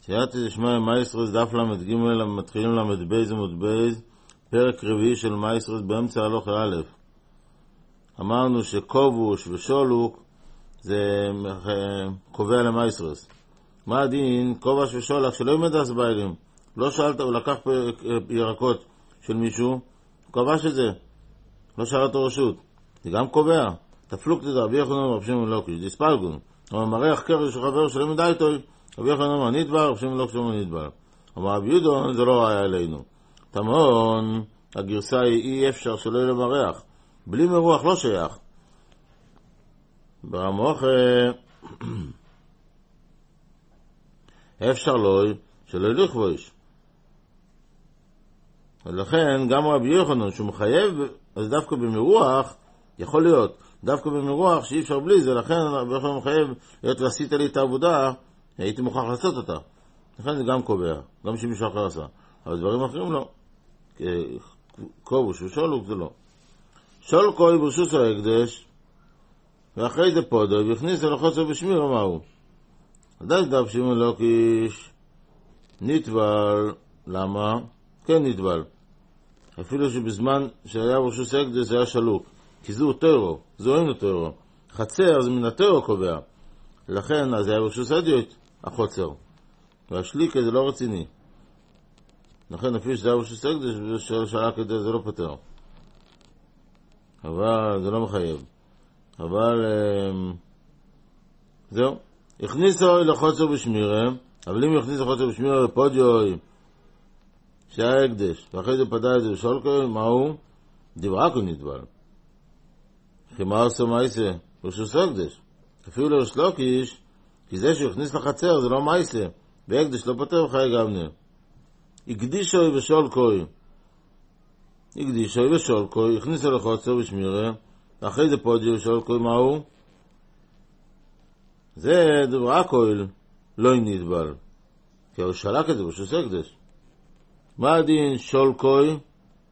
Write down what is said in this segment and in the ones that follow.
סייעתא דשמיא מייסרס דף ל"ג מתחילים ל"ב עמוד בייז, פרק רביעי של מייסרס באמצע הלוך א'. אמרנו שקובוש ושולוק זה קובע למייסרס. מה הדין קובש ושולק שלא ימדס ביילים? לא שאלת, הוא לקח ירקות של מישהו, הוא כבש את זה, לא שאל אותו רשות, זה גם קובע. תפלוק תדע, רבי יוחנן רב שמעון לוקיש, דיספלגון, אבל מריח קרש של חבר שלא מדע איתו, רבי יוחנן אמר נדבר, רב שמעון לוקיש אמר נדבר. אמר רבי יהודה, זה לא ראיה אלינו. תמון, הגרסה היא אי אפשר שלא יהיה למריח, בלי מרוח לא שייך. ברמוך אפשר לא שלא ילך בו איש. ולכן גם רבי יוחנן שהוא מחייב, אז דווקא במרוח יכול להיות, דווקא במרוח שאי אפשר בלי זה, לכן רבי יוחנן מחייב, להיות ועשית לי את העבודה, הייתי מוכרח לעשות אותה. לכן זה גם קובע, גם שמישהו אחר עשה. אבל דברים אחרים לא. קובוש ושולוק זה לא. שולקוי ברשוס ההקדש, ואחרי זה פודו, והכניס לחוצר בשמיר, אמרו. עדיין דף שמעון לוקיש, נטבל, למה? כן נטבל. אפילו שבזמן שהיה ברשוס ההקדש זה היה שלוק. כי זהו טרו, זהו אינו טרו. חצר זה מן הטרו קובע. לכן אז היה ברשוס ההקדש, החוצר. והשליקה זה לא רציני. לכן אפילו שזה היה ברשוס ההקדש, ושלק את זה, זה לא פותר. אבל זה לא מחייב. אבל זהו. הכניסו לחוצר בשמירה, אבל אם יכניס לחוצר בשמירה בפודיו שהיה הקדש, ואחרי זה פדע את זה בשולקו, מהו? דברקו נטבל. כי מה עושה מייסה? ברשוס הקדש. אפילו לרש לוקיש, כי זה שהוא הכניס לחצר זה לא מייסה, והקדש לא פותר וחיי גבנה. הקדישו בשולקו, הקדישו בשולקו, הכניסו לחוצר בשמירה, ואחרי זה פודיו בשולקו, מהו? זה דברקו לא נטבל. כי הוא שלק את זה ברשוס הקדש. מה הדין שולקוי,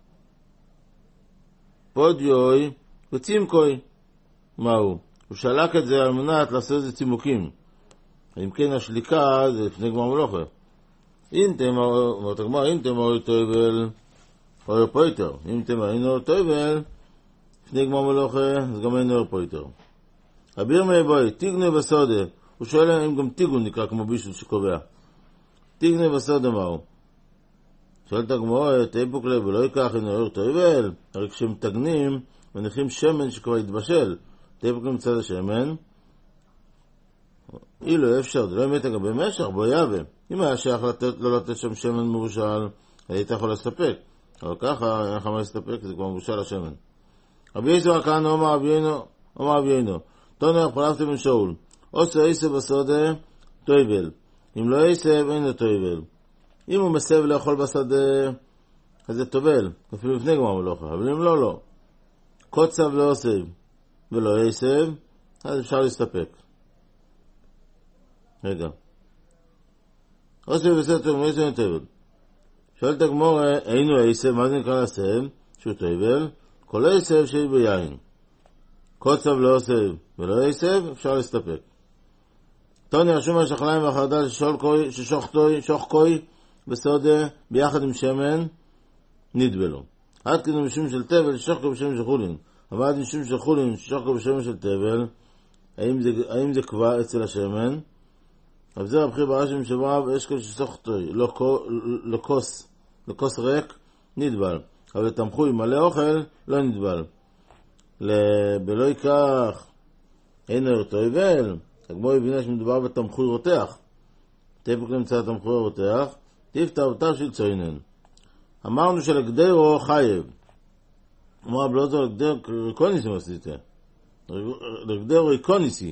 פודיוי וצימקוי? מהו? הוא שלק את זה על מנת לעשות את זה צימוקים. אם כן השליקה זה לפני גמר מלוכה. אם תמר טויבל או פויטר. אם תמר אינו טויבל לפני גמר מלוכה אז גם אינו פויטר. אביר מבוי, תיגנו בסודה. הוא שואל אם גם תיגון נקרא כמו בישול שקובע. תיגנו בסודה מהו? שואלת הגמרא, תאפוק לב ולא ייקח אינו אור טויבל. הרי כשמתגנים מניחים שמן שכבר התבשל, תאפוק למצד השמן. אילו אפשר, זה לא אמת אגב במשך, בו יאווה. אם היה שייך לא לתת שם שמן מבושל, היית יכול לספק. אבל ככה, אין לך מה לספק, זה כבר מבושל השמן. רבי יסוע כאן אומר רבי יינו, תונח פלפתי בן שאול, עושה עשב בסודה, טויבל. אם לא עשב, אין לו טויבל. אם הוא מסב לאכול בשדה, אז זה טובל, אפילו לפני גמר מלוכה, אבל אם לא, לא. קוצב לא עשב ולא עשב, אז אפשר להסתפק. רגע. עשב בסדר, לא עשב טובל. שואלת הגמרא, אינו עשב, מה זה נקרא לעשב? שהוא טובל, כל עשב שיש ביין. קוצב לא עשב ולא עשב, אפשר להסתפק. תוני רשום על שחליים והחרדל ששוחקוי בסודה ביחד עם שמן נטבלו. עד כדי משום של תבל ששוחקו בשמן של חולין. אבל עד משום של חולין ששוחקו בשמן של תבל, האם זה קבע אצל השמן? אבל זה רבחי ברשם שברב אשכול ששוחקוי לכוס ריק נטבל. אבל תמחוי מלא אוכל לא נטבל. בלא ייקח אין אור טויבל. הגמרא הבינה שמדובר בתמחוי רותח. תפק למצא תמחוי רותח, תפתח אותה של ציינן. אמרנו שלגדרו חייב. אמר הבלוזר לגדר ריקוניסי מסליטה. לגדרו ריקוניסי.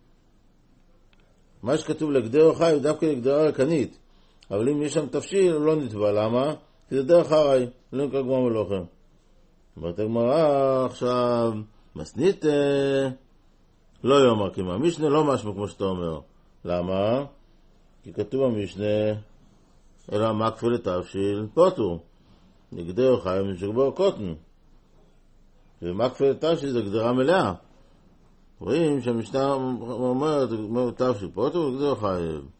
מה שכתוב לגדרו חייב דווקא לגדרה רקנית. אבל אם יש שם תפשיל לא נטבע. למה? כי זה דרך הרי. לא נקרא גמר מלוכה. אמרת הגמרא עכשיו מסניתה. לא יאמר כי מה, משנה לא משמע כמו שאתה אומר. למה? כי כתוב במשנה, אלא מקפה לתבשיל פוטו. נגדר חייב משגבר קוטן. ומקפה לתבשיל זה גדרה מלאה. רואים שהמשנה אומרת, תבשיל פוטו וגדר חייב.